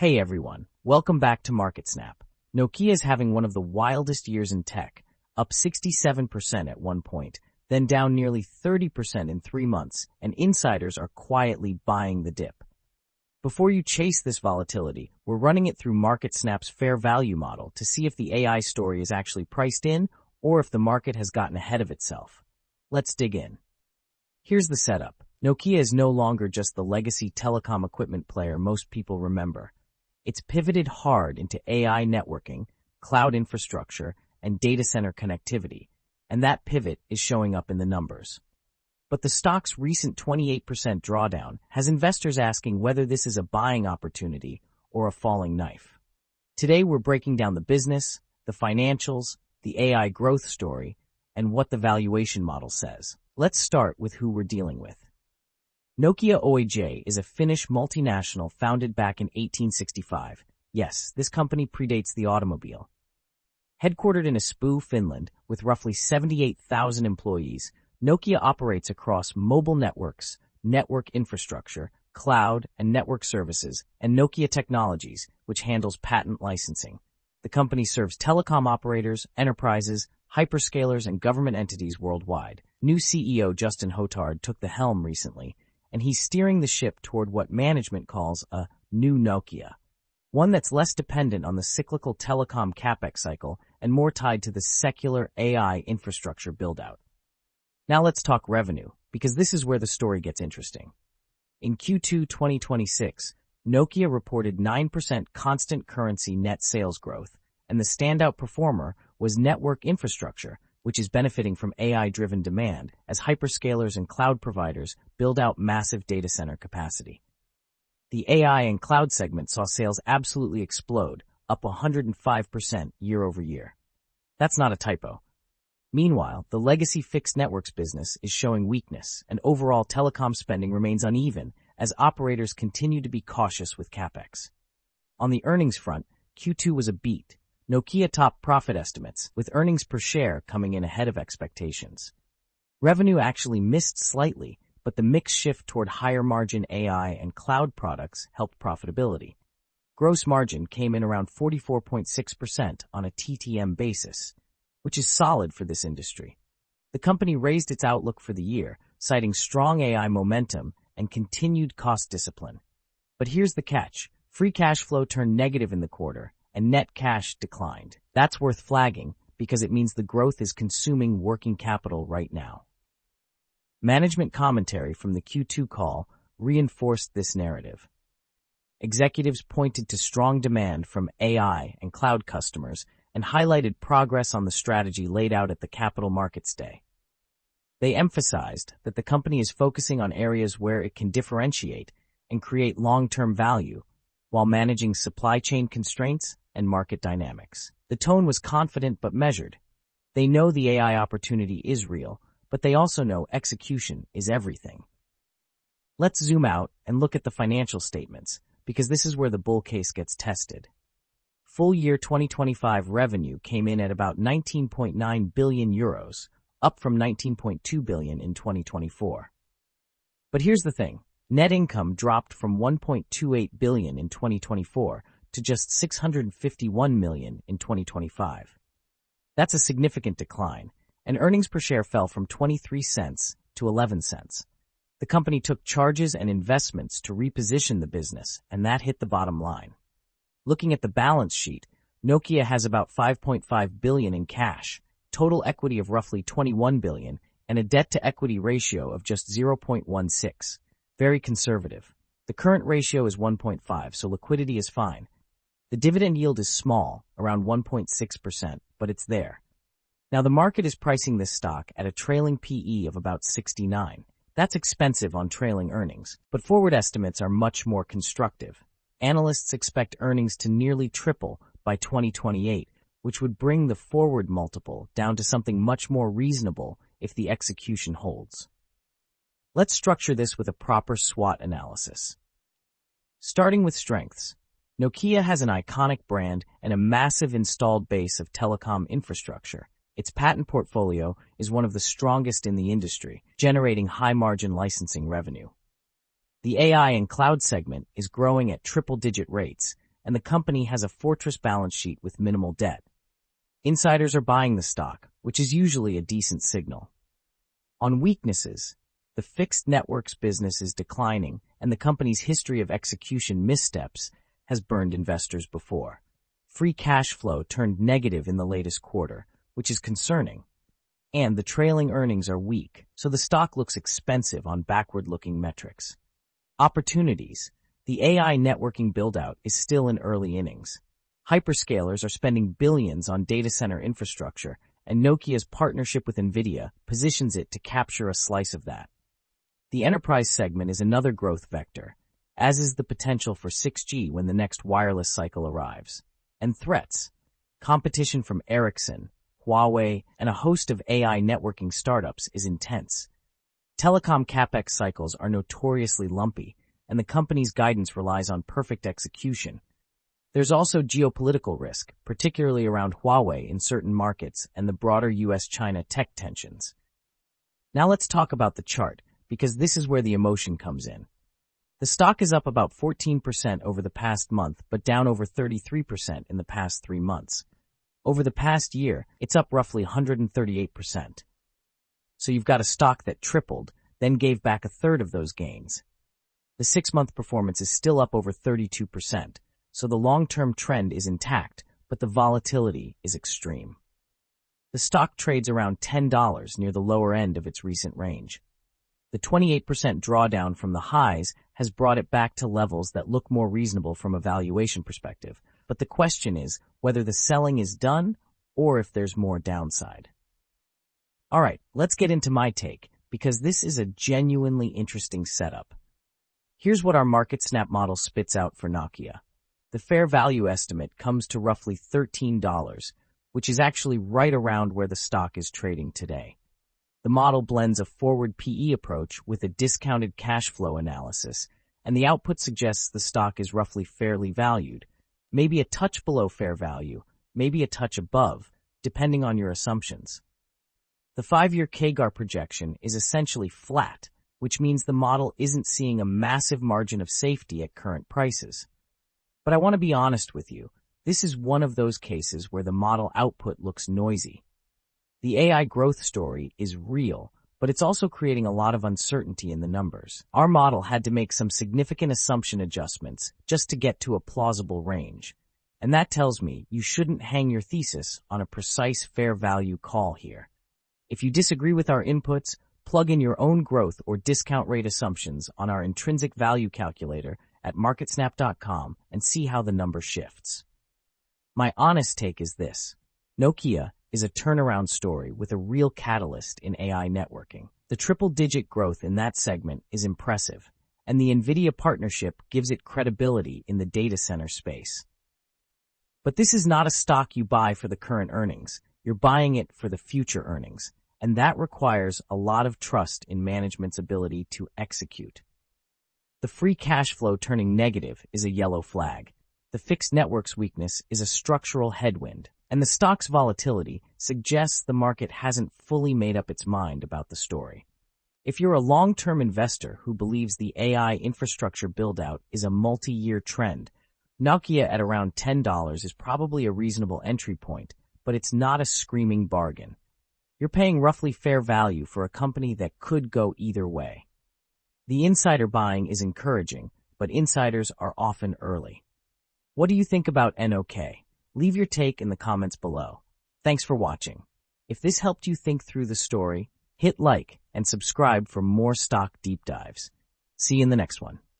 Hey everyone, welcome back to MarketSnap. Nokia is having one of the wildest years in tech, up 67% at one point, then down nearly 30% in 3 months, and insiders are quietly buying the dip. Before you chase this volatility, we're running it through MarketSnap's fair value model to see if the AI story is actually priced in or if the market has gotten ahead of itself. Let's dig in. Here's the setup. Nokia is no longer just the legacy telecom equipment player most people remember. It's pivoted hard into AI networking, cloud infrastructure, and data center connectivity, and that pivot is showing up in the numbers. But the stock's recent 28% drawdown has investors asking whether this is a buying opportunity or a falling knife. Today we're breaking down the business, the financials, the AI growth story, and what the valuation model says. Let's start with who we're dealing with. Nokia Oyj is a Finnish multinational founded back in 1865. Yes, this company predates the automobile. Headquartered in Espoo, Finland, with roughly 78,000 employees, Nokia operates across mobile networks, network infrastructure, cloud and network services, and Nokia Technologies, which handles patent licensing. The company serves telecom operators, enterprises, hyperscalers, and government entities worldwide. New CEO Justin Hotard took the helm recently, and he's steering the ship toward what management calls a new Nokia, one that's less dependent on the cyclical telecom capex cycle and more tied to the secular AI infrastructure build-out. Now let's talk revenue, because this is where the story gets interesting. In Q2 2026, Nokia reported 9% constant currency net sales growth, and the standout performer was network infrastructure, which is benefiting from AI-driven demand as hyperscalers and cloud providers build out massive data center capacity. The AI and cloud segment saw sales absolutely explode, up 105% year over year. That's not a typo. Meanwhile, the legacy fixed networks business is showing weakness, and overall telecom spending remains uneven as operators continue to be cautious with capex. On the earnings front, Q2 was a beat. Nokia topped profit estimates, with earnings per share coming in ahead of expectations. Revenue actually missed slightly, but the mix shift toward higher-margin AI and cloud products helped profitability. Gross margin came in around 44.6% on a TTM basis, which is solid for this industry. The company raised its outlook for the year, citing strong AI momentum and continued cost discipline. But here's the catch. Free cash flow turned negative in the quarter, and net cash declined. That's worth flagging because it means the growth is consuming working capital right now. Management commentary from the Q2 call reinforced this narrative. Executives pointed to strong demand from AI and cloud customers and highlighted progress on the strategy laid out at the Capital Markets Day. They emphasized that the company is focusing on areas where it can differentiate and create long-term value while managing supply chain constraints and market dynamics. The tone was confident but measured. They know the AI opportunity is real, but they also know execution is everything. Let's zoom out and look at the financial statements, because this is where the bull case gets tested. Full year 2025 revenue came in at about 19.9 billion euros, up from 19.2 billion in 2024. But here's the thing. Net income dropped from 1.28 billion in 2024 to just 651 million in 2025. That's a significant decline, and earnings per share fell from 23 cents to 11 cents. The company took charges and investments to reposition the business, and that hit the bottom line. Looking at the balance sheet, Nokia has about 5.5 billion in cash, total equity of roughly 21 billion, and a debt-to-equity ratio of just 0.16. Very conservative. The current ratio is 1.5, so liquidity is fine. The dividend yield is small, around 1.6%, but it's there. Now the market is pricing this stock at a trailing PE of about 69. That's expensive on trailing earnings, but forward estimates are much more constructive. Analysts expect earnings to nearly triple by 2028, which would bring the forward multiple down to something much more reasonable if the execution holds. Let's structure this with a proper SWOT analysis. Starting with strengths, Nokia has an iconic brand and a massive installed base of telecom infrastructure. Its patent portfolio is one of the strongest in the industry, generating high-margin licensing revenue. The AI and cloud segment is growing at triple-digit rates, and the company has a fortress balance sheet with minimal debt. Insiders are buying the stock, which is usually a decent signal. On weaknesses, the fixed networks business is declining, and the company's history of execution missteps has burned investors before. Free cash flow turned negative in the latest quarter, which is concerning. And the trailing earnings are weak, so the stock looks expensive on backward-looking metrics. Opportunities. The AI networking build-out is still in early innings. Hyperscalers are spending billions on data center infrastructure, and Nokia's partnership with NVIDIA positions it to capture a slice of that. The enterprise segment is another growth vector, as is the potential for 6G when the next wireless cycle arrives. And threats. Competition from Ericsson, Huawei, and a host of AI networking startups is intense. Telecom capex cycles are notoriously lumpy, and the company's guidance relies on perfect execution. There's also geopolitical risk, particularly around Huawei in certain markets and the broader US-China tech tensions. Now let's talk about the chart, because this is where the emotion comes in. The stock is up about 14% over the past month, but down over 33% in the past 3 months. Over the past year, it's up roughly 138%. So you've got a stock that tripled, then gave back a third of those gains. The 6-month performance is still up over 32%, so the long-term trend is intact, but the volatility is extreme. The stock trades around $10 near the lower end of its recent range. The 28% drawdown from the highs has brought it back to levels that look more reasonable from a valuation perspective, but the question is whether the selling is done or if there's more downside. Alright, let's get into my take, because this is a genuinely interesting setup. Here's what our MarketSnap model spits out for Nokia. The fair value estimate comes to roughly $13, which is actually right around where the stock is trading today. The model blends a forward PE approach with a discounted cash flow analysis, and the output suggests the stock is roughly fairly valued, maybe a touch below fair value, maybe a touch above, depending on your assumptions. The 5-year CAGR projection is essentially flat, which means the model isn't seeing a massive margin of safety at current prices. But I want to be honest with you, this is one of those cases where the model output looks noisy. The AI growth story is real, but it's also creating a lot of uncertainty in the numbers. Our model had to make some significant assumption adjustments just to get to a plausible range. And that tells me you shouldn't hang your thesis on a precise fair value call here. If you disagree with our inputs, plug in your own growth or discount rate assumptions on our intrinsic value calculator at marketsnap.com and see how the number shifts. My honest take is this. Nokia is a turnaround story with a real catalyst in AI networking. The triple-digit growth in that segment is impressive, and the NVIDIA partnership gives it credibility in the data center space. But this is not a stock you buy for the current earnings. You're buying it for the future earnings, and that requires a lot of trust in management's ability to execute. The free cash flow turning negative is a yellow flag. The fixed networks weakness is a structural headwind, and the stock's volatility suggests the market hasn't fully made up its mind about the story. If you're a long-term investor who believes the AI infrastructure build-out is a multi-year trend, Nokia at around $10 is probably a reasonable entry point, but it's not a screaming bargain. You're paying roughly fair value for a company that could go either way. The insider buying is encouraging, but insiders are often early. What do you think about NOK? Leave your take in the comments below. Thanks for watching. If this helped you think through the story, hit like and subscribe for more stock deep dives. See you in the next one.